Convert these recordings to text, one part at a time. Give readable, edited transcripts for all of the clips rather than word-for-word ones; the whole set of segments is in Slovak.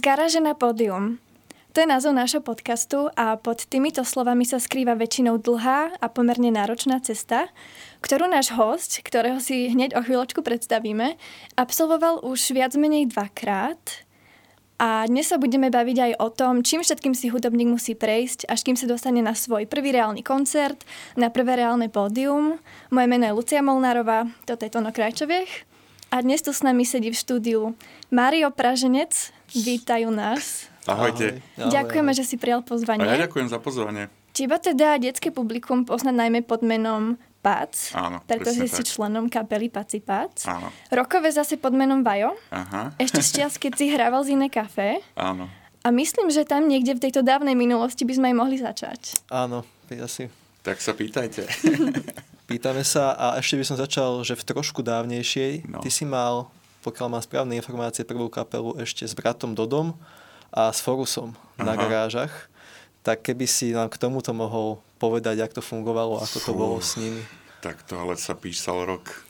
garáže na pódium. To je názov nášho podcastu a pod týmito slovami sa skrýva väčšinou dlhá a pomerne náročná cesta, ktorú náš hosť, ktorého si hneď o chvíľočku predstavíme, absolvoval už viac menej 2-krát. A dnes sa budeme baviť aj o tom, čím všetkým si hudobník musí prejsť, až kým sa dostane na svoj prvý reálny koncert, na prvé reálne pódium. Moje meno je Lucia Molnárová, toto je Tono Krajčoviech. A dnes tu s nami sedí v štúdiu Mário Praženec. Vítajú nás. Ahojte. Ďakujeme, že si prijal pozvanie. A ja ďakujem za pozvanie. Teba teda detské publikum pozná najmä pod menom Pac, Áno, pretože si tak. členom kapely Paci Pac. Áno. Rokové zase pod menom Vajo. Aha. Ešte z čias, keď si hrával z Iné café. Áno. A myslím, že tam niekde v tejto dávnej minulosti by sme aj mohli začať. Áno, asi. Tak sa pýtajte. Pýtame sa a ešte by som začal, že v trošku dávnejšej. No. Ty si mal, pokiaľ mám správne informácie, prvú kapelu ešte s bratom Dodom a s Forusom na garážach. Tak keby si nám k tomuto mohol povedať, jak to fungovalo, ako to bolo s nimi. Tak to ale sa písal rok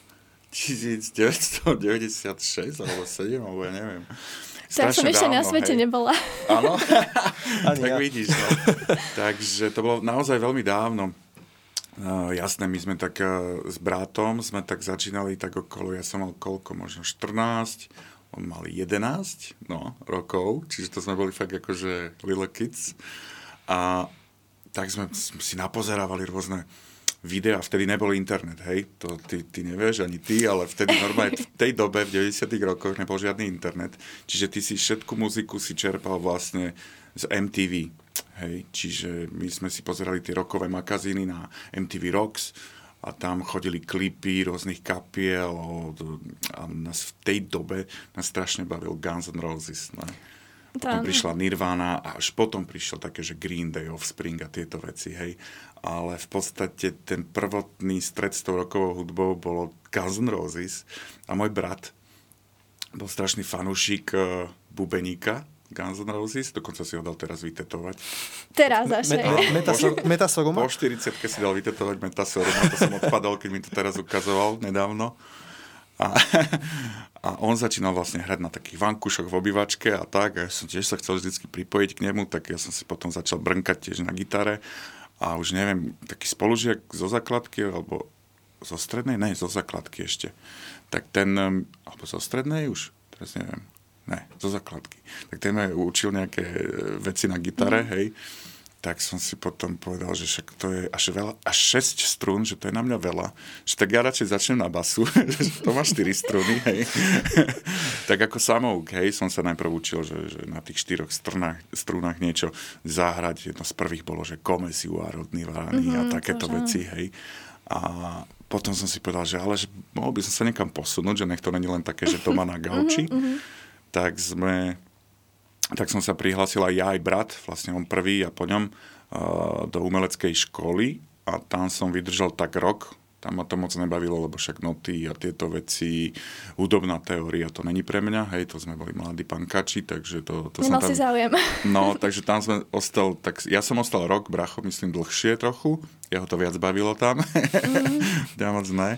1996 alebo 7, alebo ja neviem. Tak som ešte na svete nebola. Áno? Tak ja. Vidíš. No. Takže to bolo naozaj veľmi dávno. Jasné, my sme tak s bratom sme tak začínali tak okolo, ja som mal koľko, možno 14, on mal 11 rokov, čiže to sme boli fakt akože little kids. A tak sme si napozerávali rôzne videá, vtedy nebol internet, hej, to ty nevieš, ani ty, ale vtedy normálne v tej dobe, v 90. rokoch nebol žiadny internet, čiže ty si všetku muziku si čerpal vlastne z MTV, hej, čiže my sme si pozerali tie rockové magazíny na MTV Rocks a tam chodili klipy rôznych kapiel a nás v tej dobe nás strašne bavil Guns N' Roses, ne? Potom prišla Nirvana a až potom prišiel také, že Green Day, Offspring a tieto veci, hej. Ale v podstate ten prvotný stred s tou rockovou hudbou bolo Guns N' Roses a môj brat bol strašný fanúšik bubeníka Guns N' Roses, dokonca si ho dal teraz vytetovať. Teraz až. Metasoruma? Po 40-ke si dal vytetovať Metasoruma, to som odpadol, keď mi to teraz ukazoval nedávno. A on začínal vlastne hrať na takých vankúšoch v obývačke a tak. A ja som tiež sa chcel vždycky pripojiť k nemu, tak ja som si potom začal brnkať tiež na gitare. A už neviem, taký spolužiak zo základky, alebo zo strednej? Ne, zo základky ešte. Tak ten, alebo zo strednej už? Teraz neviem. Ne, zo základky. Tak ten ma učil nejaké veci na gitare, hej. Tak som si potom povedal, že však to je až 6 strún, že to je na mňa veľa. Že tak ja radšej začnem na basu, že to má 4 strúny, hej. Tak ako samouk, hej, som sa najprv učil, že na tých 4 strúnach niečo zahrať. Jedno z prvých bolo, že Komesiu a Rodný Vány a takéto veci, hej. A potom som si povedal, že ale že mohol by som sa niekam posunúť, že nech to není len také, že doma na gauči. Tak som sa prihlásil aj ja, aj brat, vlastne on prvý a po ňom do umeleckej školy a tam som vydržal tak rok. Tam ma to moc nebavilo, lebo však noty a tieto veci, hudobná teória, to není pre mňa, hej, to sme boli mladí pankači, takže to Nemal som tam... si záujem. No, takže tam sme ostal, tak ja som ostal rok, bracho, myslím, dlhšie trochu, jeho to viac bavilo tam, ja moc ne.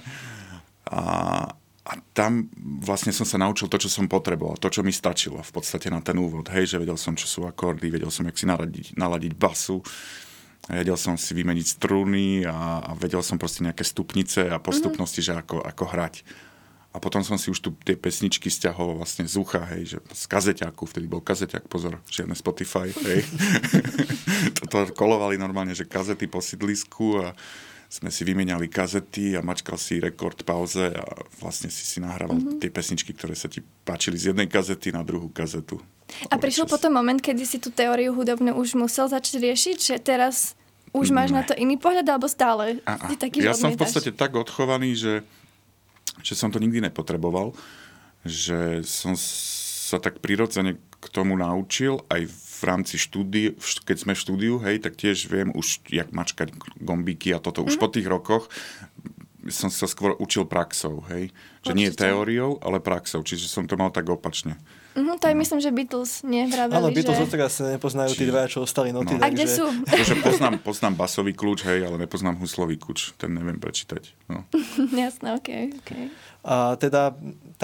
A tam vlastne som sa naučil to, čo som potreboval, to, čo mi stačilo v podstate na ten úvod. Hej, že vedel som, čo sú akordy, vedel som, jak si naladiť basu, vedel som si vymeniť struny a vedel som proste nejaké stupnice a postupnosti, že ako hrať. A potom som si už tu tie pesničky stiahol vlastne z ucha, hej, že z kazeťáku, vtedy bol kazeťák, pozor, žiadne Spotify, hej. Toto kolovali normálne, že kazety po sídlisku a sme si vymenali kazety a mačkal si rekord pauze a vlastne si nahrával tie pesničky, ktoré sa ti páčili z jednej kazety na druhú kazetu. A prišiel potom moment, kedy si tú teóriu hudobnú už musel začať riešiť, že teraz už máš na to iný pohľad, alebo stále si taký, že ja som v podstate tak odchovaný, že som to nikdy nepotreboval, že som sa tak prirodzene k tomu naučil aj v rámci štúdiu, keď sme v štúdiu, hej, tak tiež viem už, jak mačkať gombíky a toto. Už po tých rokoch som sa skôr učil praxou, hej. Že nie teóriou, ale praxou. Čiže som to mal tak opačne. To aj myslím, že Beatles nevraveli, áno, Beatles odteraz sa nepoznajú tí dvaja, čo ostali noty. A kde sú? Takže poznám basový kľúč, hej, ale nepoznám huslový kľúč. Ten neviem prečítať. No. Jasné, okej. A teda tam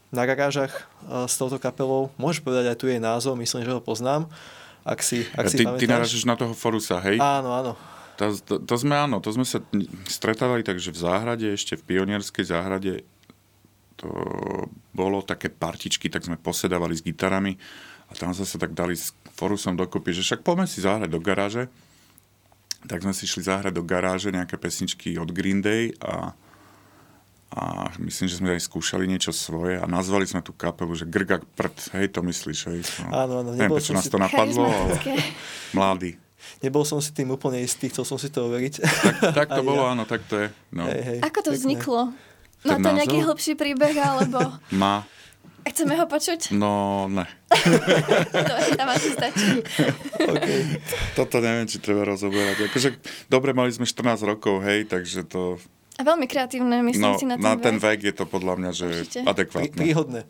na garážach s touto kapelou. Môžeš povedať aj tu jej názov, myslím, že ho poznám. Ak si pamätáš. Ty narážeš na toho Forusa, hej? Áno. To sme sa stretávali takže v záhrade, ešte v pionierskej záhrade. To bolo také partičky, tak sme posedávali s gitarami a tam sa tak dali s Forusom dokopy, že však poďme si zahrať do garáže. Tak sme si išli zahrať do garáže nejaké pesničky od Green Day a myslím, že sme aj skúšali niečo svoje a nazvali sme tú kapelu, že Grgak prd, hej, to myslíš, hej? Áno. Neviem, prečo nás to napadlo, ale mladý. Nebol som si tým úplne istý, chcel som si to overiť. Tak to bolo, áno, tak to je. No. Hej, ako to pekné. vzniklo? Má to nejaký hlbší príbeh, alebo... Má. Chceme ho počuť? No, ne. Dobre, tam asi stačí. Okay. Toto neviem, či treba rozoberať. Akože, dobre, mali sme 14 rokov, hej, takže to... A veľmi kreatívne, myslím si, na ten vek je to podľa mňa, že určite adekvátne. Príhodné.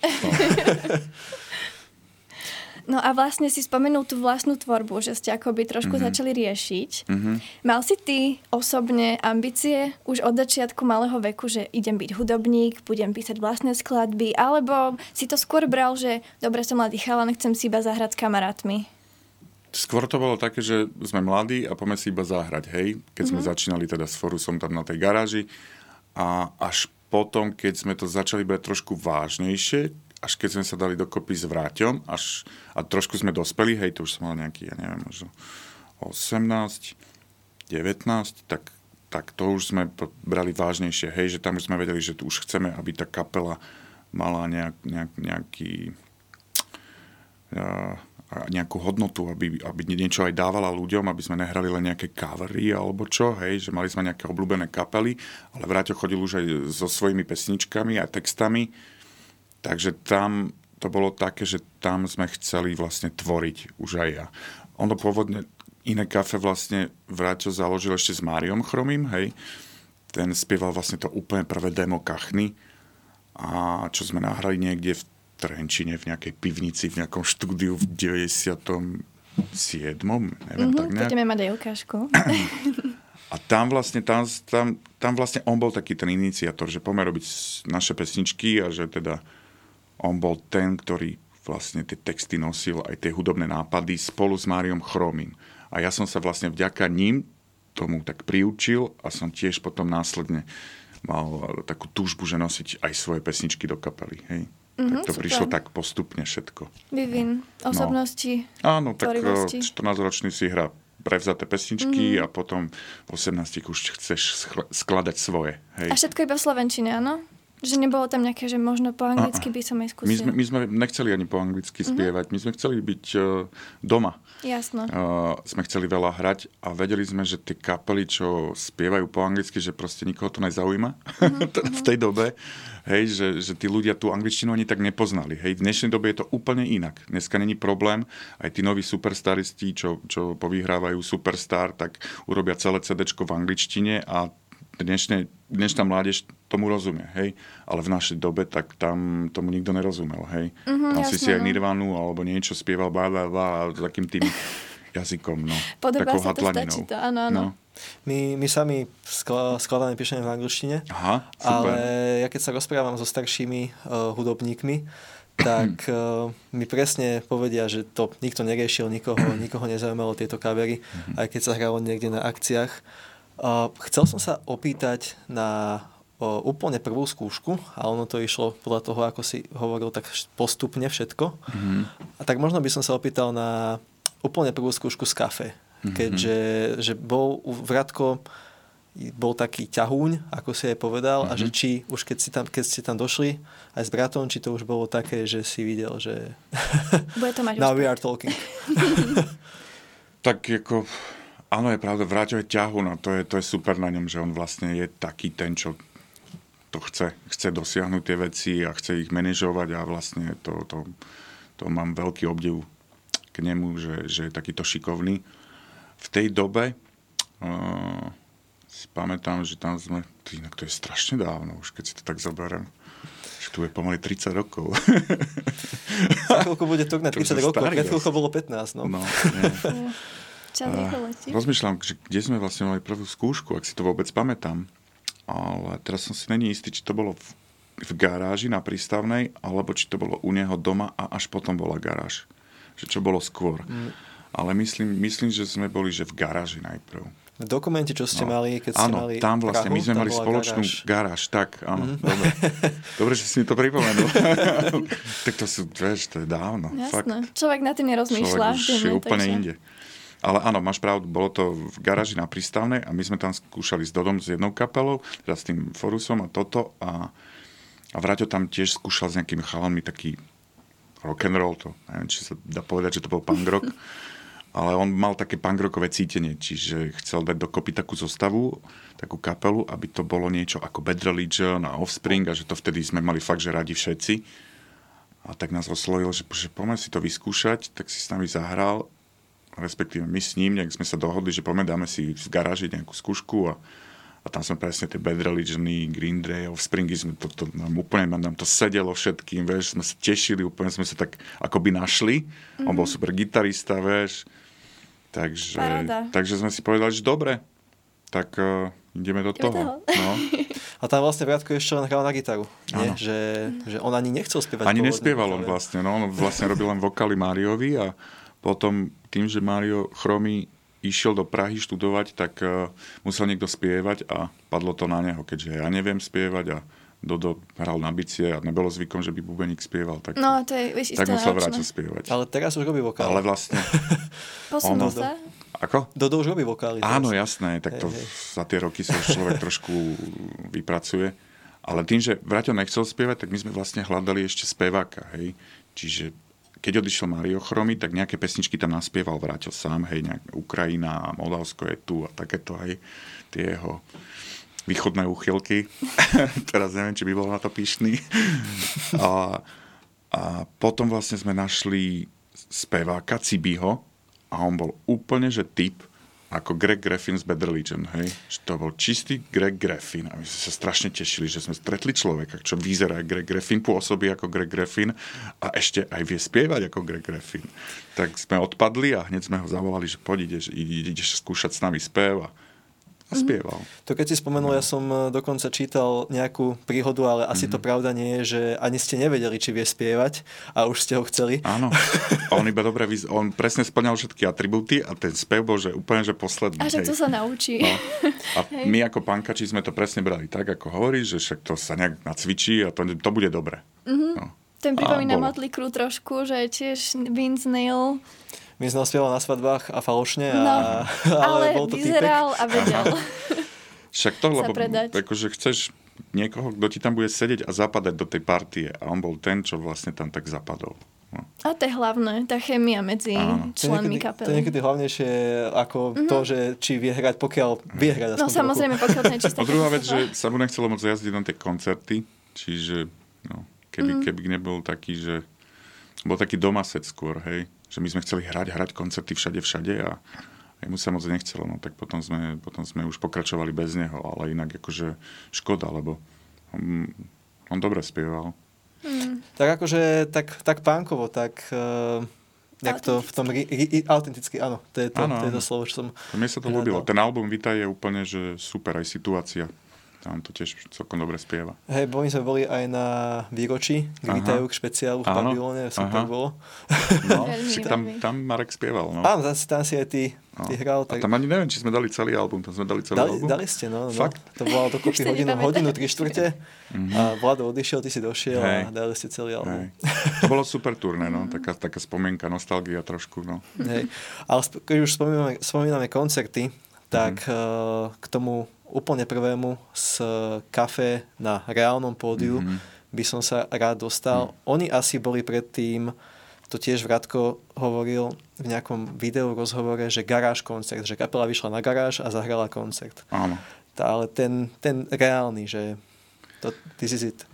No a vlastne si spomenul tú vlastnú tvorbu, že ste akoby trošku začali riešiť. Mal si ty osobne ambície už od začiatku malého veku, že idem byť hudobník, budem písať vlastné skladby, alebo si to skôr bral, že dobre, som mladý chalan, chcem si iba zahrať s kamarátmi? Skôr to bolo také, že sme mladí a poďme si iba zahrať, hej. Keď sme začínali teda s Forusom tam na tej garáži a až potom, keď sme to začali brať trošku vážnejšie, až keď sme sa dali dokopy s Vráťom a trošku sme dospeli, hej, to už som mal nejaký, ja neviem, možno 18, 19, tak to už sme brali vážnejšie, hej, že tam už sme vedeli, že tu už chceme, aby tá kapela mala nejakú hodnotu, aby niečo aj dávala ľuďom, aby sme nehrali len nejaké covery alebo čo, hej, že mali sme nejaké obľúbené kapely, ale Vráťo chodil už aj so svojimi pesničkami a textami, takže tam to bolo také, že tam sme chceli vlastne tvoriť už aj ja. Ono pôvodne Iné kafe vlastne Vráťo založil ešte s Máriom Chromým, hej, ten spieval vlastne to úplne prvé demo Kachny a čo sme nahrali niekde v Trenčine, v nejakej pivnici, v nejakom štúdiu v 97. Neviem, tak nejak. Budeme mať aj ukážku. A tam vlastne on bol taký ten iniciátor, že poďme robiť naše pesničky a že teda on bol ten, ktorý vlastne tie texty nosil, aj tie hudobné nápady spolu s Máriom Chromým. A ja som sa vlastne vďaka ním tomu tak priučil a som tiež potom následne mal takú túžbu, že nosiť aj svoje pesničky do kapely, hej. Tak to super. Prišlo tak postupne všetko. Vyvin osobnosti, áno, tak tvorivosti. 14-ročný si hrá prevzaté pesničky a potom v 18 už chceš skladať svoje. Hej. A všetko iba v slovenčine, áno? Že nebolo tam nejaké, že možno po anglicky by som aj skúsil. My sme nechceli ani po anglicky spievať. My sme chceli byť doma. Jasno. Sme chceli veľa hrať a vedeli sme, že tie kapely, čo spievajú po anglicky, že proste nikoho to nezaujíma v tej dobe. Hej, že tí ľudia tú angličtinu ani tak nepoznali. Hej, v dnešnej dobe je to úplne inak. Dneska není problém. Aj tí noví superstaristi, čo povyhrávajú Superstar, tak urobia celé CDčko v angličtine a dnešná mládež tomu rozumie, hej. Ale v našej dobe, tak tam tomu nikto nerozumel, hej. Tam jasné, si aj Nirvanu alebo niečo spieval a takým tým jazykom, no. Podobá sa to, stačí to, áno. No. My sami skladáme, píšeme v angličtine. Aha, super. Ale ja keď sa rozprávam so staršími hudobníkmi, tak mi presne povedia, že to nikto neriešil, nikoho nezaujímalo tieto kavery, aj keď sa hralo niekde na akciách. Chcel som sa opýtať na úplne prvú skúšku a ono to išlo podľa toho, ako si hovoril, tak postupne všetko. A tak možno by som sa opýtal na úplne prvú skúšku z kafe. Keďže že bol Vratko bol taký ťahúň, ako si aj povedal, a že či už keď ste tam došli aj s bratom, či to už bolo také, že si videl, že bude to mať now we are talking. Tak ako áno, je pravda, Vráťo je ťahún a to je super na ňom, že on vlastne je taký ten, čo to chce dosiahnuť tie veci a chce ich manažovať a vlastne to mám veľký obdiv k nemu, že je takýto šikovný. V tej dobe si pamätám, že tam sme, inak to je strašne dávno už, keď si to tak zoberiem, že tu je pomaly 30 rokov. Za chvíľku bude to na 30 rokov, pred chvíľkou bolo 15, no. No, rozmýšľam, že kde sme vlastne mali prvú skúšku, ak si to vôbec pamätám. Ale teraz som si není istý, či to bolo v garáži na prístavnej, alebo či to bolo u neho doma a až potom bola garáž. Že čo bolo skôr. Ale myslím, že sme boli že v garáži najprv. V dokumente, čo ste mali, keď ste mali tam vlastne, Prahu, my sme mali spoločnú garáž. Tak, áno, dobre. Dobre, že si mi to pripomenul. Tak to sú, vieš, to je dávno. Jasné. Fakt. Človek na tým nerozmýšľa. Človek už je úplne inde. Ale áno, máš pravdu, bolo to v garáži na prístavnej a my sme tam skúšali s Dodom s jednou kapelou, teda s tým Forusom a toto a Vraťo tam tiež skúšal s nejakými chalanmi taký rock'n'roll, to neviem, či sa dá povedať, že to bol punk rock, ale on mal také punk rockové cítenie, čiže chcel dať dokopy takú zostavu, takú kapelu, aby to bolo niečo ako Bad Religion a Offspring a že to vtedy sme mali fakt, že radi všetci. A tak nás oslovil, že poďme si to vyskúšať, tak si s nami zahral, respektíve my s ním, nejak sme sa dohodli, že poďme dáme si v garáži nejakú skúšku a tam sme presne tie Bad Religiony, Green Day, Offspringy, nám to sedelo všetkým, vieš, sme sa tešili, úplne sme sa tak akoby našli. On bol super gitarista, vieš. Takže sme si povedali, že dobre, tak ideme do toho. No. A tam vlastne Vratko ešte len hral na gitaru. Nie? Že on ani nechcel spievať. Ani nespieval on vlastne. No. On vlastne robil len vokály Máriovi a potom tým, že Mário Chromy išiel do Prahy študovať, tak musel niekto spievať a padlo to na neho, keďže ja neviem spievať a Dodo hral na bicie a nebolo zvykom, že by bubeník spieval. Tak, no, to je, vieš, tak musel Vraťo spievať. Ale teraz už robí vokály. Ale vlastne... Posunul sa? Ako? Dodo už robí vokály. Áno, jasné. Tak to za tie roky sa už človek trošku vypracuje. Ale tým, že Vraťo nechcel spievať, tak my sme vlastne hľadali ešte speváka. Hej? Čiže keď odišiel Mário Chromy, tak nejaké pesničky tam naspieval Vraťo sám, hej, Ukrajina, Moldavsko je tu a takéto, hej, tie jeho východné úchylky. Teraz neviem, či by bol na to pyšný. A potom vlastne sme našli speváka Cibiho a on bol úplne, že typ ako Greg Graffin z Bad Religion, hej. Že to bol čistý Greg Graffin a my sme sa strašne tešili, že sme stretli človeka, čo vyzerá Greg Graffin, pôsobí ako Greg Graffin a ešte aj vie spievať ako Greg Graffin. Tak sme odpadli a hneď sme ho zavolali, že poď, ideš skúšať s nami spev a spieval. To keď si spomenul, ja som dokonca čítal nejakú príhodu, ale asi to pravda nie je, že ani ste nevedeli, či vie spievať a už ste ho chceli. Áno. A on iba dobre, on presne splňal všetky atribúty a ten spev bol, že úplne, že posledný. A že to sa naučí. No. A my ako pankači sme to presne brali tak, ako hovoríš, že však to sa nejak nacvičí a to bude dobre. No. Ten pripomína Motley Crue trošku, že tiež Vince Neil. Vince Neil spieval na svadbách a falošne, ale bol to vyzeral týpek. A vedel. Však to, lebo akože chceš niekoho, kto ti tam bude sedieť a zapadať do tej partie a on bol ten, čo vlastne tam tak zapadol. No. A to je hlavné, tá chémia medzi členmi kapely. To je niekedy hlavnejšie ako to, že či vie hrať, pokiaľ vie hrať. No samozrejme, pokiaľ to je čisté. A druhá vec, že sa mu nechcelo moc jazdiť na tie koncerty, čiže keby nebol taký, že bol taký domaset skôr, hej, že my sme chceli hrať koncerty všade a jemu sa moc nechcelo, no tak potom sme už pokračovali bez neho, ale inak akože škoda, lebo on dobre spieval. Tak akože, tak punkovo, tak jak to v tom autenticky, áno, to je to slovo, čo som... Mne sa to ľúbilo. Ten album Vita je úplne, že super, aj situácia. Tam to tiež celkom dobre spieva. Hej, my sme boli aj na výročí k Vitajú, k špeciálu v Babylone, super bolo. No, tam Marek spieval. No. Áno, tam si aj ty hral. Tak... A tam ani neviem, či sme dali celý album. Tam sme dali celý album. Dali ste, no. Fakt? To bolo dokopy hodinu 3/4. A Vlado odišiel, ty si došiel a dali ste celý album. To bolo super turné, no. Taká spomienka, nostalgia trošku, no. Hej. Ale keď už spomíname koncerty, tak k tomu úplne prvému z kafe na reálnom pódiu by som sa rád dostal. Oni asi boli predtým, to tiež Vratko hovoril v nejakom videu rozhovore, že garáž koncert, že kapela vyšla na garáž a zahrala koncert. Áno. Ale ten reálny, že this is it.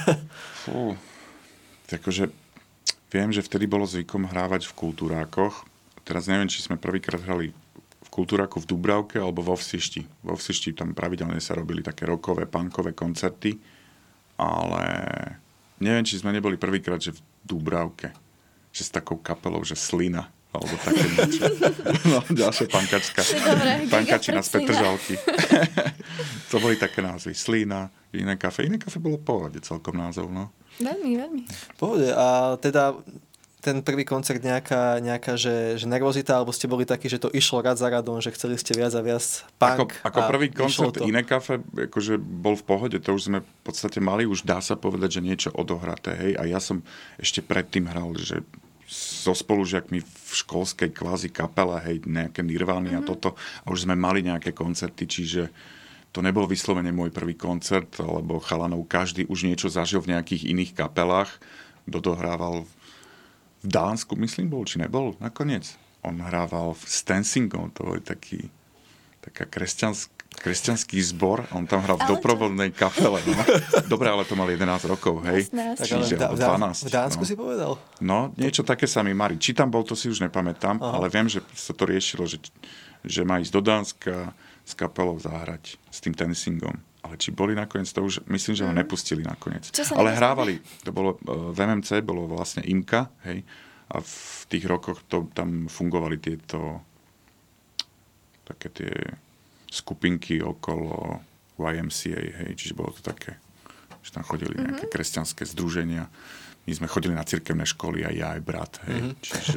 Takže viem, že vtedy bolo zvykom hrávať v kultúrákoch. Teraz neviem, či sme prvýkrát hrali Kultúráku v Dúbravke alebo vo Vsišti. Vo Vsišti tam pravidelne sa robili také rockové, punkové koncerty, ale neviem, či sme neboli prvýkrát, že v Dúbravke, že s takou kapelou, že Slina. alebo také niečo. No, ďalšia pankačka. Pankačina z Petržalky. To boli také názvy. Slína, Iné kafe. Iné kafe bolo v pohode celkom názov, no. Veľmi. V pohode. A teda ten prvý koncert nejaká že nervozita, alebo ste boli takí, že to išlo rad za radom, že chceli ste viac a viac punk. Ako prvý koncert Iné kafe, akože bol v pohode, to už sme v podstate mali, už dá sa povedať, že niečo odohraté, hej. A ja som ešte predtým hral, že so spolužiakmi v školskej kvázi kapele, hej, nejaké Nirvány a toto. A už sme mali nejaké koncerty, čiže to nebol vyslovene môj prvý koncert, lebo chalanov každý už niečo zažil v nejakých iných kapelách. Kto dohrával v Dánsku, myslím, bol, či nebol nakoniec. On hrával v Stensingom, to bol taká kresťanský zbor, on tam hral v doprovodnej kapele. No. Dobre, ale to mal 11 rokov, hej. Čiže 12. V Dánsku si povedal? No, niečo také sa mi marí. Či tam bol, to si už nepamätám, ale viem, že sa to riešilo, že má ísť do Dánska s kapelou zahrať, s tým Tensingom. Ale či boli nakoniec, to už myslím, že ho nepustili nakoniec. Ale hrávali, to bolo v MMC, bolo vlastne IMKA, hej, a v tých rokoch tam fungovali tieto také tie skupinky okolo YMCA, hej, čiže bolo to také, že tam chodili nejaké kresťanské združenia. My sme chodili na cirkevné školy, aj ja, aj brat, hej, čiže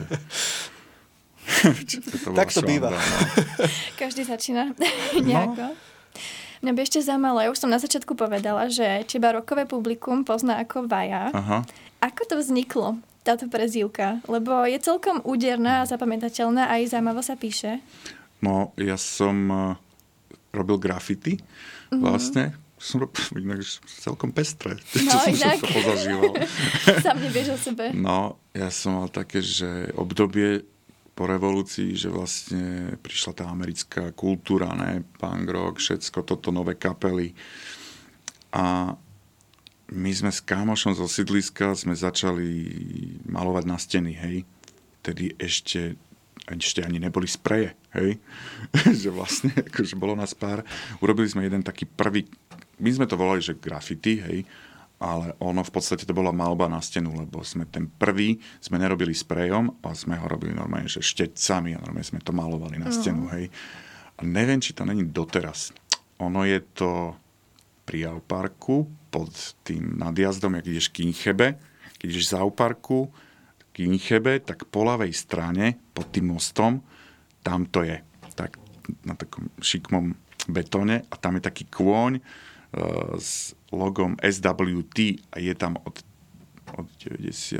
tak to býva. No. Každý začína nejako. Mňa by ešte zaujímalo, ja už som na začiatku povedala, že teba rokové publikum pozná ako Vaja. Aha. Ako to vzniklo, táto prezývka? Lebo je celkom úderná a zapamätateľná a aj zaujímavo sa píše. No, ja som robil graffiti vlastne. Som robil celkom pestré. No, čo inak. som sa pozažíval. Sám nevieš o sebe. No, ja som mal také, že obdobie po revolúcii, že vlastne prišla tá americká kultúra, ne? Punk rock, všetko toto, nové kapely. A my sme s kámošom zo sídliska sme začali malovať na steny, hej. Tedy ešte ani neboli spreje, hej. Že vlastne, akože bolo nás pár. Urobili sme jeden taký prvý, my sme to volali, že graffiti, hej. Ale ono v podstate to bola maľba na stenu, lebo sme ten prvý sme nerobili sprejom, ale sme ho robili normálne, že štecami a normálne sme to malovali na stenu, hej. A neviem, či to není doteraz. Ono je to pri Auparku pod tým nadjazdom, jak ideš k Inchebe. Keď ideš z Auparku k Inchebe, tak po ľavej strane, pod tým mostom, tam to je. Tak na takom šikmom betóne a tam je taký kôň s logom SWT a je tam od 97.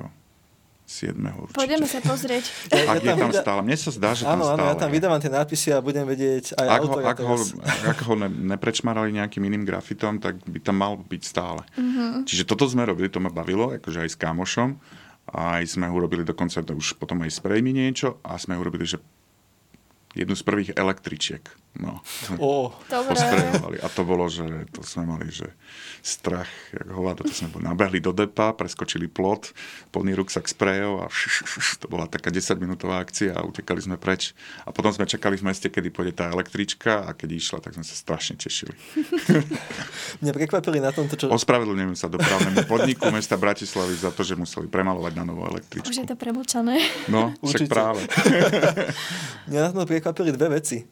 určite. Pôjdeme sa pozrieť. Ak je tam stále. Mne sa zdá, že tam stále. Áno, ja tam vydávam tie nápisy a budem vedieť aj autora. Ak ho neprečmarali nejakým iným grafitom, tak by tam mal byť stále. Čiže toto sme robili, to ma bavilo, akože aj s kámošom. A aj sme urobili dokonca už potom aj s prejmi niečo a sme urobili, že jednu z prvých električiek. No. Posprejovali. A to bolo, že to sme mali, že strach, jak hovado, to sme nabehli do depa, preskočili plot, plný ruksak sprejov a to bola taká 10-minútová akcia a utekali sme preč. A potom sme čakali v meste, kedy pôjde tá električka a keď išla, tak sme sa strašne tešili. Mňa prekvapili na tomto, čo... Ospravedlňujem sa dopravnému podniku mesta Bratislavy za to, že museli premalovať na novú električku. Už je to premlčané. No, však práve. Mňa na tom prekvapili dve veci.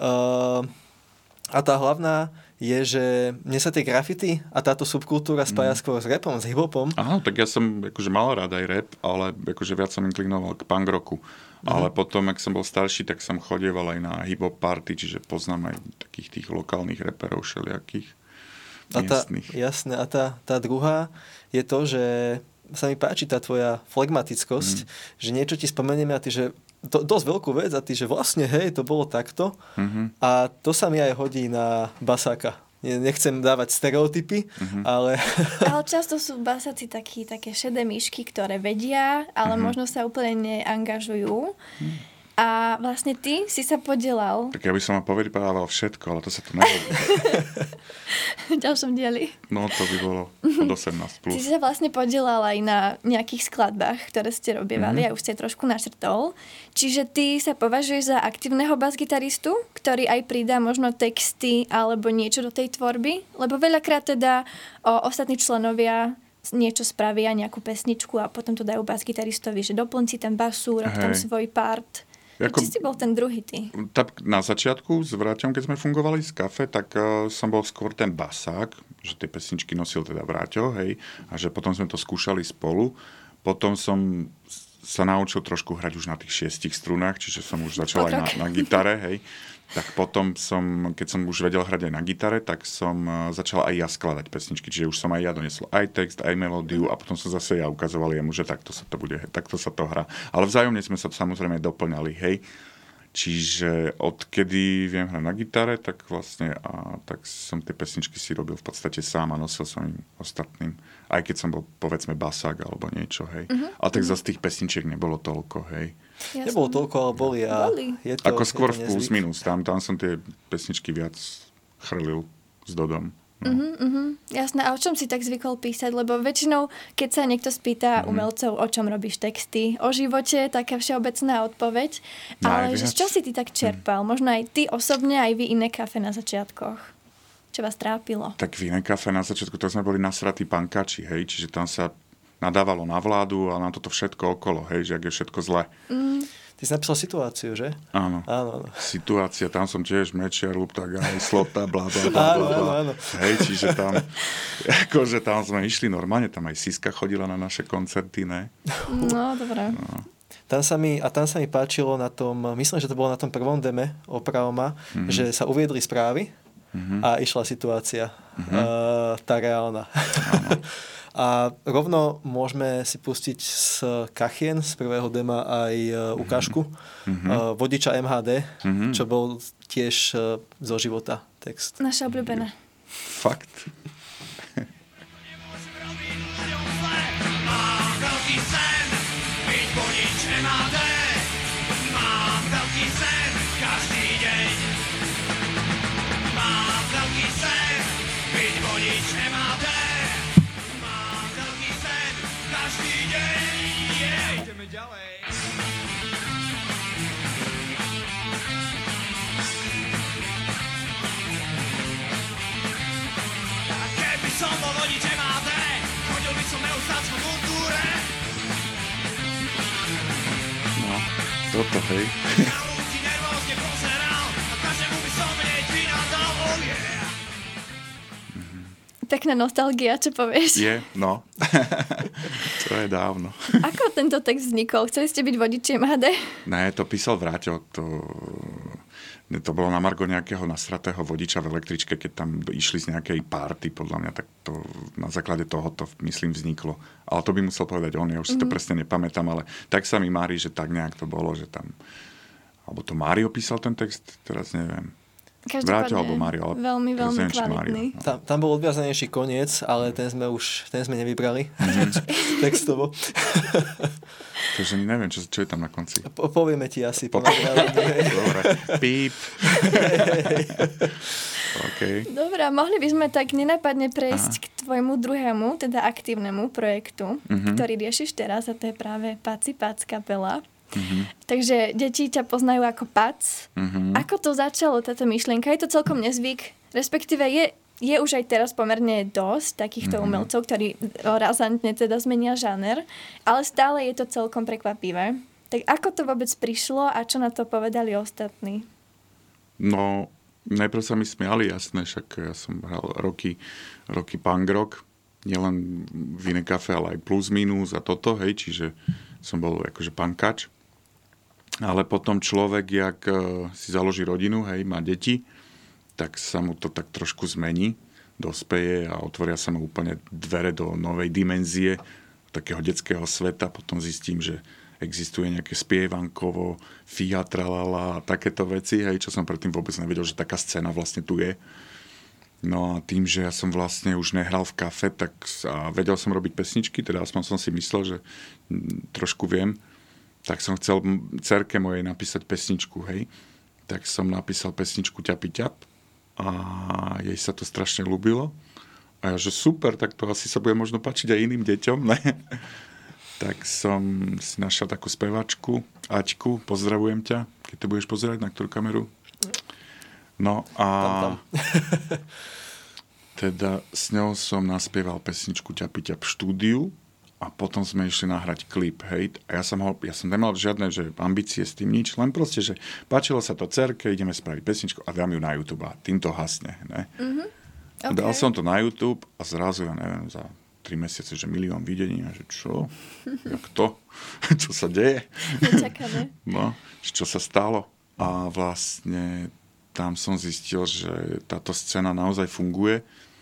A tá hlavná je, že mne sa tie graffiti a táto subkultúra spája skôr s rapom, s hiphopom. Áno, tak ja som akože mal rád aj rap, ale akože viac som inklinoval k punk roku. Ale potom, ak som bol starší, tak som chodieval aj na hip-hop party, čiže poznám aj takých tých lokálnych raperov všelijakých miestnych. Jasné. A tá druhá je to, že sa mi páči tá tvoja flegmatickosť, že niečo ti spomenieme a ty, že dosť veľkú vec a ty, že vlastne hej, to bolo takto a to sa mi aj hodí na basáka. Nechcem dávať stereotypy, ale... Ale často sú basáci také šedé myšky, ktoré vedia, ale možno sa úplne neangažujú. A vlastne ty si sa podielal. Tak ja by som vám povedal všetko, ale to sa tu nehodí. V ďalšom dieli. No to by bolo od 18+. Ty si sa vlastne podielal aj na nejakých skladbách, ktoré ste robievali a už ste trošku našrtol. Čiže ty sa považuješ za aktívneho basgitaristu, ktorý aj pridá možno texty alebo niečo do tej tvorby? Lebo veľakrát teda ostatní členovia niečo spravia, nejakú pesničku a potom to dajú bas-gitaristovi, že doplň si ten basúr, tam svoj part. Či si bol ten druhý ty? Tak na začiatku s Vráťom, keď sme fungovali z kafe, tak som bol skôr ten basák, že tie pesničky nosil teda Vráťo, hej, a že potom sme to skúšali spolu. Potom som sa naučil trošku hrať už na tých 6 strunách, čiže som už začal aj na gitare, hej. Tak potom keď som už vedel hrať aj na gitare, tak som začal aj ja skladať pesničky, čiže už som aj ja donesol aj text, aj melódiu a potom som zase ja ukazoval jemu, že takto sa to bude, takto sa to hrá. Ale vzájomne sme sa samozrejme doplňali, hej. Čiže odkedy viem hrať na gitare, tak vlastne tak som tie pesničky si robil v podstate sám a nosil som im ostatným. Aj keď som bol, povedzme, basák alebo niečo, hej. Ale tak zase tých pesničiek nebolo toľko, hej. Jasne. Nebolo toľko, ale boli. Je to, ako skôr je to v plus minus. Tam som tie pesničky viac chrlil s Dodom. No. Jasné. A o čom si tak zvykol písať? Lebo väčšinou, keď sa niekto spýta umelcov, o čom robíš texty, o živote, taká všeobecná odpoveď. Ale že z čo si ty tak čerpal? Možno aj ty osobne, aj vy Iné kafe na začiatkoch. Čo vás trápilo? Tak v Iné kafe na začiatku to sme boli nasratí pankači, hej. Čiže tam sa nadávalo na vládu a na toto všetko okolo, hej, že ak je všetko zle. Ty si napísal Situáciu, že? Áno. Situácia, tam som tiež Mečiar, Lupták, aj Slota, blá. Áno. Hej, čiže tam, akože tam sme išli normálne, tam aj Siska chodila na naše koncerty, ne? No, dobré. No. Tam sa mi páčilo na tom, myslím, že to bolo na tom prvom deme Opravma, že sa uviedli správy a išla situácia, tá reálna. A rovno môžeme si pustiť z Kachien, z prvého dema aj ukážku Vodiča MHD, čo bol tiež zo života text. Naša obľúbená. Fakt? Mám veľký sen, byť vodič MHD. Mám veľký sen, každý deň. Mám veľký sen, byť vodič MHD. Každý deň, ideme ďalej. A keby som bol vodič MHD, chodil by som neustáť v kultúre. No, toto, hej. Na ľudí nervózne pozeral a každému by som hneď vynadal, oh yeah. Pekná nostalgia, čo povieš? Je, no. To je dávno. Ako tento text vznikol? Chceli ste byť vodiči MHD? Ne, to písal Vráťo. To bolo na margo nejakého nasratého vodiča v električke, keď tam išli z nejakej party, podľa mňa, tak to na základe tohoto, myslím, vzniklo. Ale to by musel povedať on, ja už si to presne nepamätám, ale tak sa mi mári, že tak nejak to bolo, že tam... Alebo to Mário písal ten text, teraz neviem. Vráťo alebo Mário. Veľmi kvalitný. No. Tam bol odviazanejší koniec, ale ten sme nevybrali. Textovo. Takže neviem, čo je tam na konci. Povieme ti asi. Dobre. Píp. Okay. Dobre, mohli by sme tak nenápadne prejsť k tvojmu druhému, teda aktívnemu projektu, ktorý riešiš teraz, a to je práve Paci Pac kapela. Takže deti ťa poznajú ako Pac. Ako to začalo, táto myšlienka? Je to celkom nezvyk, respektíve je už aj teraz pomerne dosť takýchto umelcov, ktorí razantne teda zmenia žáner, ale stále je to celkom prekvapivé. Tak ako to vôbec prišlo a čo na to povedali ostatní? No, najprv sa mi smiali, jasné, však ja som hral roky punk rock, nielen v Iné kafe, ale aj plus minus a toto, hej, čiže som bol akože punkač. Ale potom človek, jak si založí rodinu, hej, má deti, tak sa mu to tak trošku zmení, dospeje a otvoria sa mu úplne dvere do novej dimenzie, takého detského sveta. Potom zistím, že existuje nejaké spievankovo, Fiat, tralala a takéto veci, hej, čo som predtým vôbec nevedel, že taká scéna vlastne tu je. No a tým, že ja som vlastne už nehral v kafe, tak a vedel som robiť pesničky, teda aspoň som si myslel, že trošku viem, tak som chcel dcerke mojej napísať pesničku, hej. Tak som napísal pesničku Ťapi ťap a jej sa to strašne ľúbilo. A ja, že super, tak to asi sa bude možno páčiť aj iným deťom, ne? Tak som si našiel takú spevačku, Aťku, pozdravujem ťa, keď to budeš pozerať, na ktorú kameru. No a... Tam. No a Teda s ňou som naspieval pesničku Ťapi ťap v štúdiu a potom sme išli nahrať klip, hej. A ja som nemal žiadne že ambície s tým nič, len proste, že páčilo sa to cerke, ideme spraviť pesničku a dám ju na YouTube a tým to hasne, ne? Okay. Dal som to na YouTube a zrazu, ja neviem, za 3 mesiace, že 1 000 000 videní a že čo? Jak to? Čo sa deje? Nečakané. No, čo sa stalo? A vlastne tam som zistil, že táto scéna naozaj funguje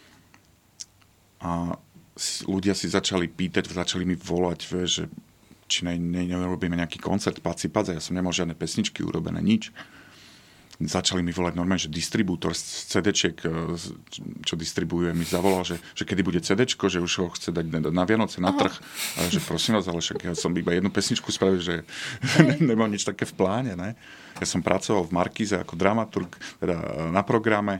a ľudia si začali pýtať, začali mi volať, že či nerobíme nejaký koncert Paci Pac, ja som nemal žiadne pesničky urobené, nič. Začali mi volať normálne, že distribútor z CD-čiek, čo distribuuje, mi zavolal, že kedy bude CD-čko, že už ho chce dať na Vianoce na trh. A že prosím vás, ale však ja som iba jednu pesničku spravil, že nemám nič také v pláne. Ne? Ja som pracoval v Markíze ako dramaturg, teda na programe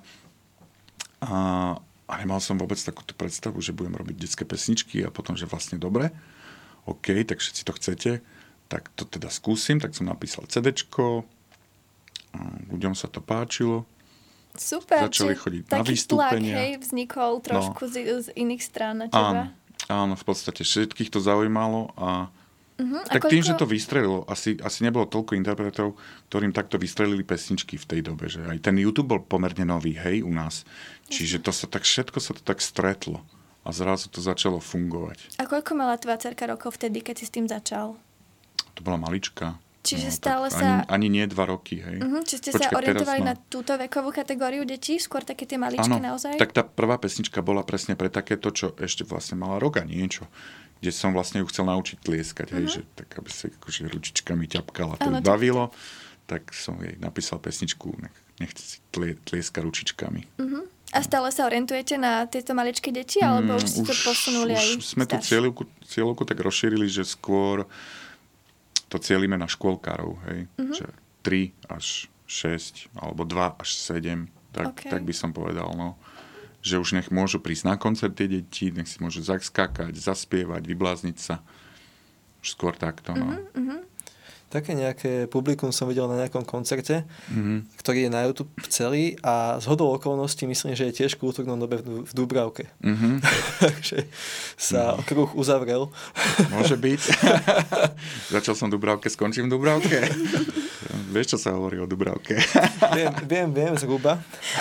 a nemal som vôbec takúto predstavu, že budem robiť detské pesničky a potom, že vlastne dobre, OK, tak všetci to chcete, tak to teda skúsim, tak som napísal CD-čko, ľuďom sa to páčilo. Super, začali chodiť na vystúpenia. Taký tlak, hej, vznikol trošku z iných strán na teba. Áno, v podstate všetkých to zaujímalo a tak tým, že to vystrelilo, asi nebolo toľko interpretov, ktorým takto vystrelili pesničky v tej dobe, že aj ten YouTube bol pomerne nový, hej, u nás. Čiže všetko sa to tak stretlo a zrazu to začalo fungovať. A koľko mala tvoja dcerka rokov vtedy, keď si s tým začal? To bola malička. Čiže stále sa... Ani nie 2 roky, hej. Čiže ste sa orientovali na túto vekovú kategóriu detí? Skôr také tie maličky naozaj? Tak tá prvá pesnička bola presne pre takéto, čo ešte vlastne mala rok a niečo. Kde som vlastne ju chcel naučiť tlieskať, hej, že tak aby sa akože ručičkami ťapkala. To ju bavilo, tak som jej napísal pesničku, nech si tlieska ručičkami. A stále sa orientujete na tieto maličké deti? Alebo už ste to posunuli aj Už sme tú cieľovku tak rozšírili, že skôr to cieľime na škôlkárov, hej. Že 3 až 6, alebo 2 až 7, tak by som povedal, no. Že už nech môžu prísť na koncert tie deti, nech si môžu zaskákať, zaspievať, vyblázniť sa. Už skôr takto, no. Také nejaké publikum som videl na nejakom koncerte, ktorý je na YouTube celý a zhodou okolností myslím, že je tiež v kultúrnom dobe v Dúbravke. Takže sa okruh uzavrel. Môže byť. Začal som v Dúbravke, skončím v Dúbravke. Vieš, čo sa hovorí o Dúbravke? Viem, zhruba.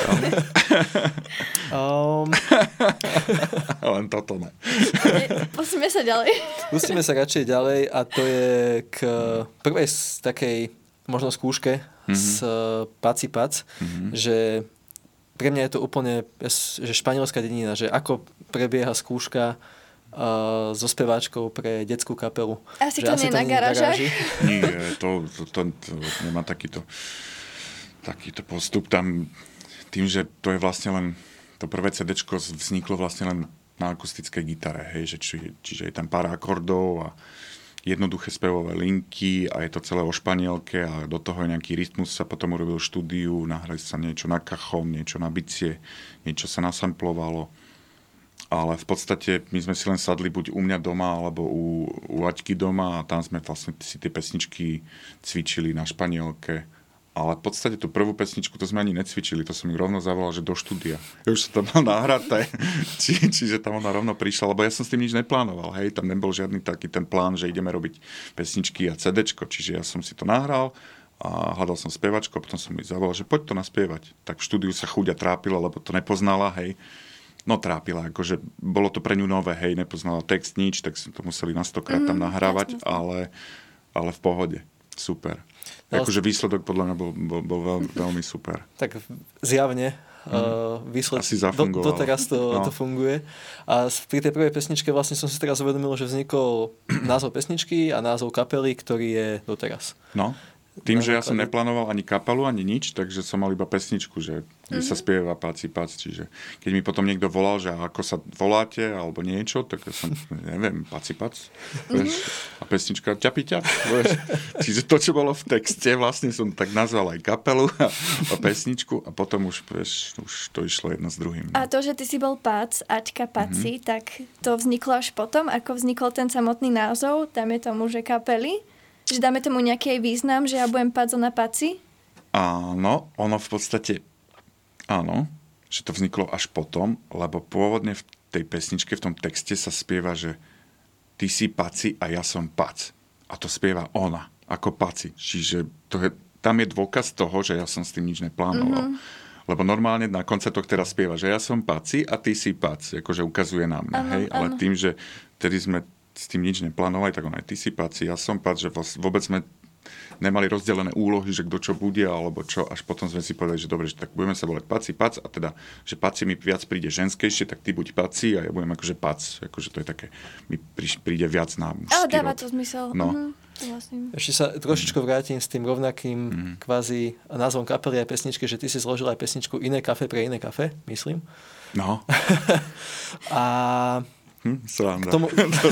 Len toto ne. Pustíme sa ďalej. Pustíme sa radšej ďalej a to je k prvej takej možno skúške z Paci Pac, že pre mňa je to úplne že španielská dedina, že ako prebieha skúška so speváčkou pre detskú kapelu. Asi to nie na garážach? Nie, to nemá takýto postup. Tam tým, že to je vlastne len to prvé CDčko vzniklo vlastne len na akustickej gitare, hej, že čiže je tam pár akordov a jednoduché spevové linky a je to celé o španielke a do toho nejaký rytmus sa potom urobil štúdiu, nahrali sa niečo na cajon, niečo na bicie, niečo sa nasamplovalo. Ale v podstate my sme si len sadli buď u mňa doma alebo u Aťky doma a tam sme vlastne si tie pesničky cvičili na španielke. Ale v podstate tú prvú pesničku, to sme ani necvičili, to som ju rovno zavolal, že do štúdia. Ja už sa tam mal nahraté, čiže tam ona rovno prišla, lebo ja som s tým nič neplánoval, hej, tam nebol žiadny taký ten plán, že ideme robiť pesničky a CDčko, čiže ja som si to nahral a hľadal som spevačku a potom som mi zavolal, že poď to naspievať. Tak v štúdiu sa chúďa trápila, lebo to nepoznala, hej. No trápila, akože bolo to pre ňu nové, hej, nepoznala text, nič, tak sme to museli na 100-krát tam nahrávať, ale v pohode, super. Akože výsledok podľa mňa bol veľmi super. Tak zjavne výsledok doteraz to funguje. A pri tej prvej pesničke vlastne som si teraz uvedomil, že vznikol názov pesničky a názov kapely, ktorý je doteraz. No, tým, že ja som neplánoval ani kapelu, ani nič, takže som mal iba pesničku, že sa spieva Paci Pac, čiže keď mi potom niekto volal, že ako sa voláte, alebo niečo, tak ja som, neviem, Paci Pac, vieš, a pesnička Ťapi ťap, vieš. Čiže to, čo bolo v texte, vlastne som tak nazval aj kapelu a pesničku a potom už, vieš, už to išlo jedno s druhým. A to, že ty si bol Pac, Aťka Paci, tak to vzniklo až potom, ako vznikol ten samotný názov, tam je tomu, že kapely? Že dáme tomu nejaký význam, že ja budem Paco na Paci? Áno, ono v podstate, áno, že to vzniklo až potom, lebo pôvodne v tej pesničke, v tom texte sa spieva, že ty si Paci a ja som Pac. A to spieva ona, ako Paci. Čiže tam je dôkaz toho, že ja som s tým nič neplánoval. Lebo normálne na koncertoch teraz spieva, že ja som Paci a ty si Pac. Akože ukazuje na mňa, hej? Ale tým, že tedy sme s tým nič neplánovali, tak ona aj ty si Paci, ja som Pac, že vôbec sme nemali rozdelené úlohy, že kto čo bude, alebo čo, až potom sme si povedali, že dobre, že tak budeme sa volať Paci, Pac, a teda, že Paci mi viac príde ženskejšie, tak ty buď Paci a ja budem akože Pac, akože to je také, mi príde viac na mužský Ale dáva rod. to zmysel. No. Ešte sa trošičku vrátim s tým rovnakým kvázi názvom kapely a pesničky, že ty si zložil aj pesničku Iné kafe pre iné kafe, myslím. No. A Sranda. k tomu,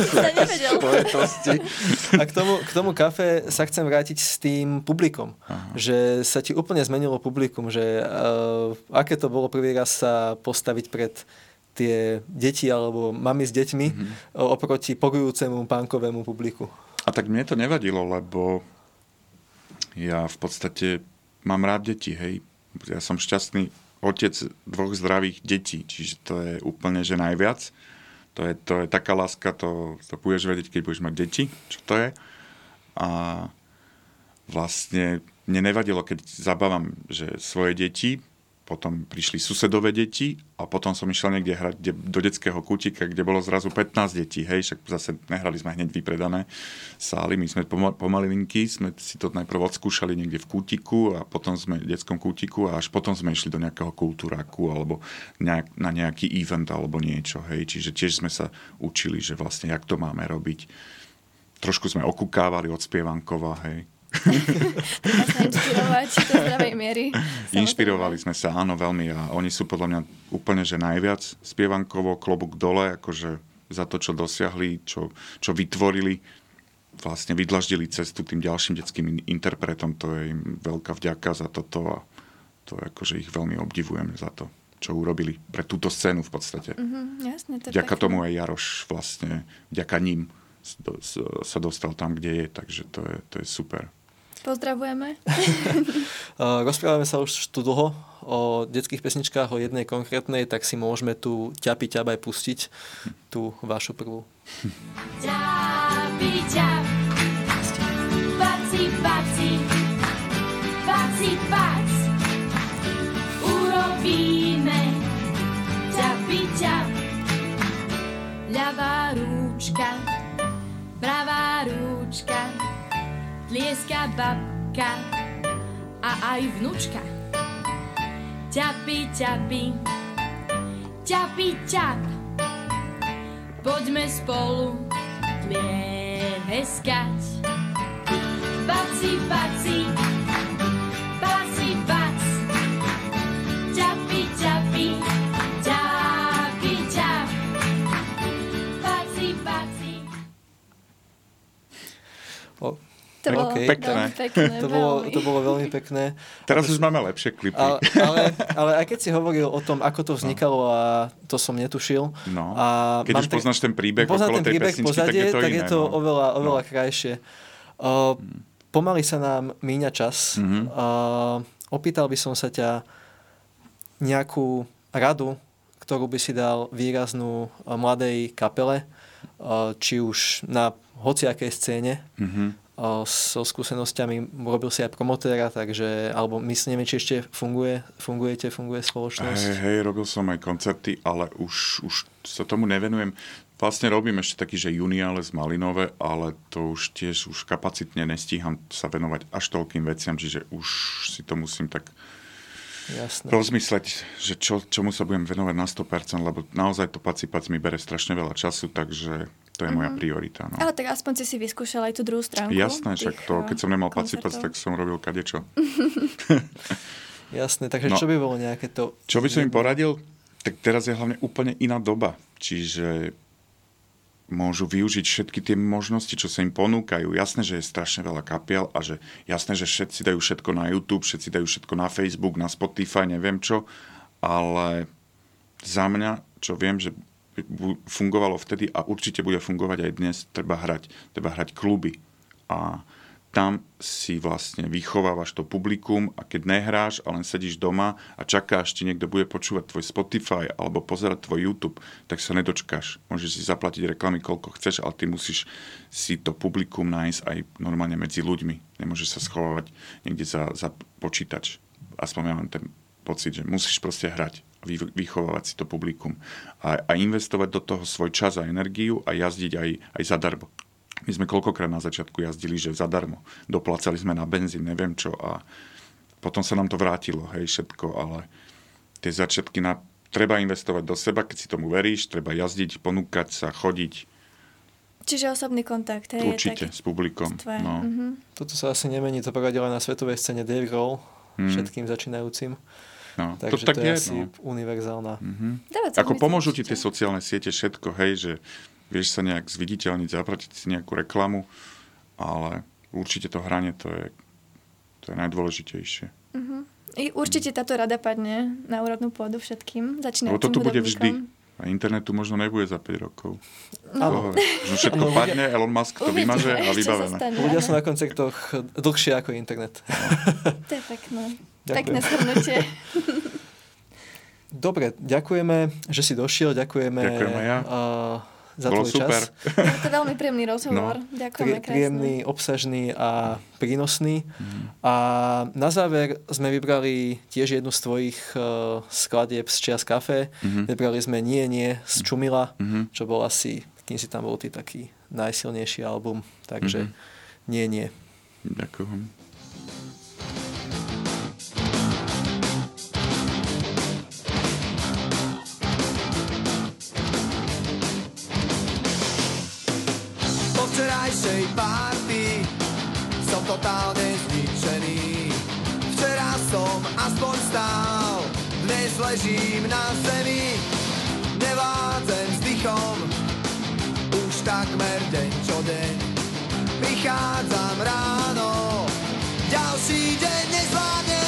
a k tomu kafe sa chcem vrátiť s tým publikom. Aha. Že sa ti úplne zmenilo publikum, že aké to bolo prvý raz sa postaviť pred tie deti alebo mami s deťmi oproti pogujúcemu punkovému publiku. A tak mne to nevadilo, lebo ja v podstate mám rád deti, hej. Ja som šťastný otec 2 zdravých detí, čiže to je úplne, že najviac. To je taká láska, to budeš vedieť, keď budeš mať deti, čo to je. A vlastne mne nevadilo, keď zabávam, že svoje deti, potom prišli susedové deti a potom som išiel niekde hrať do detského kútika, kde bolo zrazu 15 detí, hej, však zase nehrali sme hneď vypredané sály, my sme pomalilinky, sme si to najprv odskúšali niekde v kútiku a potom sme v detskom kútiku a až potom sme išli do nejakého kultúraku alebo na nejaký event alebo niečo, hej, čiže tiež sme sa učili, že vlastne jak to máme robiť. Trošku sme okúkávali od spievankova, hej. Treba sa inšpirovať do zdravej miery. Inšpirovali sme sa, áno, veľmi a oni sú podľa mňa úplne, že najviac spievankovo, klobúk dole, akože za to, čo dosiahli, čo vytvorili, vlastne vydlaždili cestu tým ďalším detským interpretom, to je im veľká vďaka za toto a to akože ich veľmi obdivujem za to, čo urobili pre túto scénu v podstate. Jasne, to vďaka tomu aj Jaroš vlastne, vďaka ním sa dostal tam, kde je, takže to je super. Pozdravujeme. Rozprávame sa už tu dlho o detských pesničkách, o jednej konkrétnej, tak si môžeme tu ťapi ťab aj pustiť, tú vašu prvú. Ťapi ťab, paci paci, paci pac, urobíme ťapi ťab, ľavá rúčka, pravá rúčka, tlieska babka a aj vnúčka. Ťapi, ťapi, ťapi, ťap, poďme spolu tlieskať. Paci, paci, paci, pac, ťapi, ťapi, ťapi, ťap, paci, paci. To bolo pekné. To bolo veľmi pekné. Teraz už máme lepšie klipy. Ale aj keď si hovoril o tom, ako to vznikalo a to som netušil. No. A keď už poznáš ten príbeh okolo tej pesničky, pozadie, tak je to iné. Oveľa krajšie. Pomaly sa nám míňa čas. Opýtal by som sa ťa nejakú radu, ktorú by si dal výraznú mladej kapele, či už na hociakej scéne, so skúsenosťami, robil si aj promotéra, takže, alebo myslíme, či ešte funguje spoločnosť? Hej, robil som aj koncerty, ale už sa tomu nevenujem. Vlastne robím ešte taký, že juniále z Malinove, ale to už tiež kapacitne nestíham sa venovať až toľkým veciam, čiže už si to musím tak rozmysleť, že čomu sa budem venovať na 100%, lebo naozaj to Paci mi bere strašne veľa času, takže to je moja priorita. No. Ale tak aspoň si vyskúšal aj tú druhú stránku. Jasné, však to, keď som nemal Paci, tak som robil kadečo. Jasné, takže čo by bolo nejaké to... Čo by som im poradil? Tak teraz je hlavne úplne iná doba. Čiže môžu využiť všetky tie možnosti, čo sa im ponúkajú. Jasné, že je strašne veľa kapiel a že jasné, že všetci dajú všetko na YouTube, všetci dajú všetko na Facebook, na Spotify, neviem čo, ale za mňa, čo viem, že fungovalo vtedy a určite bude fungovať aj dnes, treba hrať kluby. A tam si vlastne vychovávaš to publikum a keď nehráš a len sedíš doma a čakáš, či niekto bude počúvať tvoj Spotify alebo pozerať tvoj YouTube, tak sa nedočkáš. Môžeš si zaplatiť reklamy, koľko chceš, ale ty musíš si to publikum nájsť aj normálne medzi ľuďmi. Nemôžeš sa schovávať niekde za počítač. Aspoň ja mám ten pocit, že musíš proste hrať, vychovávať si to publikum a investovať do toho svoj čas a energiu a jazdiť aj zadarmo. My sme koľkokrát na začiatku jazdili, že zadarmo. Doplácali sme na benzín, neviem čo a potom sa nám to vrátilo, hej, všetko, ale tie začiatky treba investovať do seba, keď si tomu veríš, treba jazdiť, ponúkať sa, chodiť. Čiže osobný kontakt, hej? Určite, s publikom. No. Toto sa asi nemení, to poradila na svetovej scéne Dave Grohl všetkým začínajúcim. No. Takže to tak je asi univerzálna. Ako pomôžu ti tie sociálne siete, všetko, hej, že vieš sa nejak zviditeľniť, zaplatiť si nejakú reklamu, ale určite to hranie, to je najdôležitejšie. I určite táto rada padne na úrodnú pôdu všetkým začínajúcim Lebo to tu bude hudobníkom. vždy. A internetu možno nebude za 5 rokov. Áno. Že všetko padne, Elon Musk to vymaže a vybavené. Ľudia sú na koncertoch dlhšie ako internet. To je pekné. Ďakujem. Pekné shrnutie. Dobre, ďakujeme, že si došiel, ďakujeme Ďakujem aj ja. Za Bolo tvoj super. čas. Je to veľmi príjemný rozhovor. Ďakujeme krásne. Príjemný, obsažný a prínosný. A na záver sme vybrali tiež jednu z tvojich skladieb z Čias Café. Vybrali sme Nie z Čumila, čo bol asi, kým si tam bol ty taký najsilnejší album. Takže Nie. Ďakujem. Včerajšej party som totálne zničený. Včera som aspoň stál, dnes ležím na zemi. Nevládzem s dýchom, už takmer deň čo deň. Prichádzam ráno, ďalší deň nezvládnem.